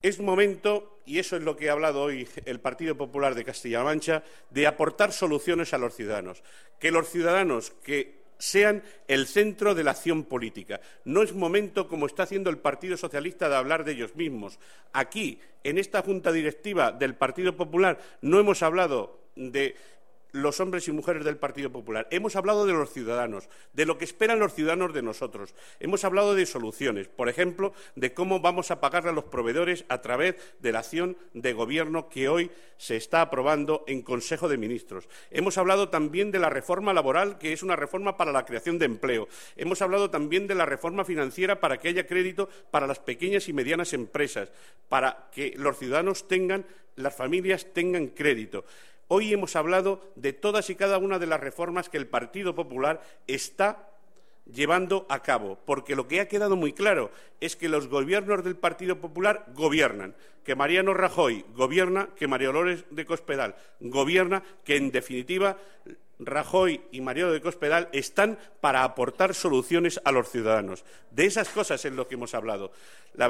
Es momento, y eso es lo que ha hablado hoy el Partido Popular de Castilla-La Mancha, de aportar soluciones a los ciudadanos. Que los ciudadanos que sean el centro de la acción política. No es momento, como está haciendo el Partido Socialista, de hablar de ellos mismos. Aquí, en esta Junta Directiva del Partido Popular, no hemos hablado de los hombres y mujeres del Partido Popular. Hemos hablado de los ciudadanos, de lo que esperan los ciudadanos de nosotros. Hemos hablado de soluciones, por ejemplo, de cómo vamos a pagarle a los proveedores a través de la acción de Gobierno que hoy se está aprobando en Consejo de Ministros. Hemos hablado también de la reforma laboral, que es una reforma para la creación de empleo. Hemos hablado también de la reforma financiera para que haya crédito para las pequeñas y medianas empresas, para que los ciudadanos tengan, las familias tengan crédito. Hoy hemos hablado de todas y cada una de las reformas que el Partido Popular está llevando a cabo, porque lo que ha quedado muy claro es que los gobiernos del Partido Popular gobiernan, que Mariano Rajoy gobierna, que María Dolores de Cospedal gobierna, que en definitiva Rajoy y Mariano de Cospedal están para aportar soluciones a los ciudadanos. De esas cosas es lo que hemos hablado.